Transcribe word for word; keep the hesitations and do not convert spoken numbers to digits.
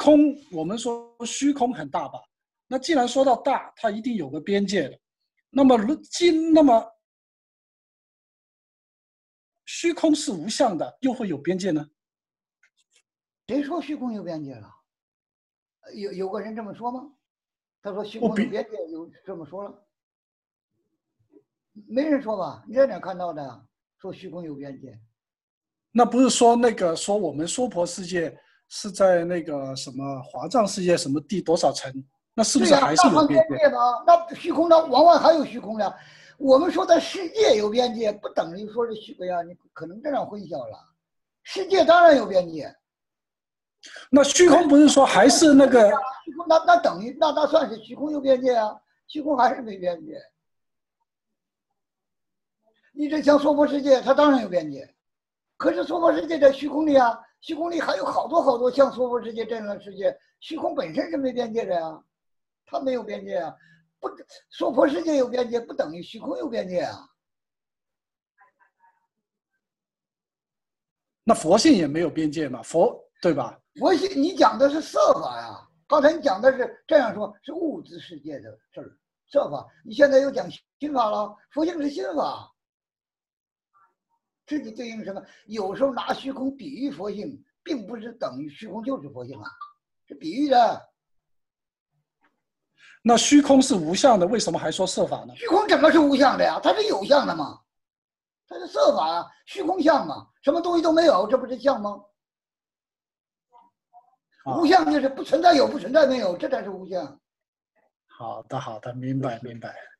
空，我们说虚空很大吧？那既然说到大，它一定有个边界的。那么既那么虚空是无相的，又会有边界呢？ 谁说虚空有边界了？有有个人这么说吗？他说虚我比空有边界，有这么说了？没人说吧？你在哪看到的？说虚空有边界？ 那不是说那个说我们娑婆世界是在那个什么华藏世界什么第多少层？那是不对呀、 是还是那算有边界？ 边界吗？那虚空它往外还有虚空呢。我们说的世界有边界，不等于说是虚空呀，你可能这样混淆了。世界当然有边界， 那虚空不是说还是那个？ 虚空那那等于那那算是虚空有边界啊？虚空还是没边界。你这像娑婆世界，它当然有边界，可是娑婆世界在虚空里啊，虚空里还有好多好多像娑婆世界这样的世界，虚空本身是没边界的呀，它没有边界啊。不，娑婆世界有边界，不等于虚空有边界啊。 那佛性也没有边界嘛？佛对吧？ 佛性你讲的是色法呀，刚才你讲的是这样说，是物质世界的事儿，色法。你现在又讲心法了，佛性是心法，这就对应什么？有时候拿虚空比喻佛性，并不是等于虚空就是佛性啊，是比喻的。 那虚空是无相的，为什么还说色法呢？ 虚空怎么是无相的呀？它是有相的嘛，它是色法啊，虚空相嘛，什么东西都没有，这不是相吗？无相就是不存在有，不存在没有，这才是无相。 好的，好的，明白，明白。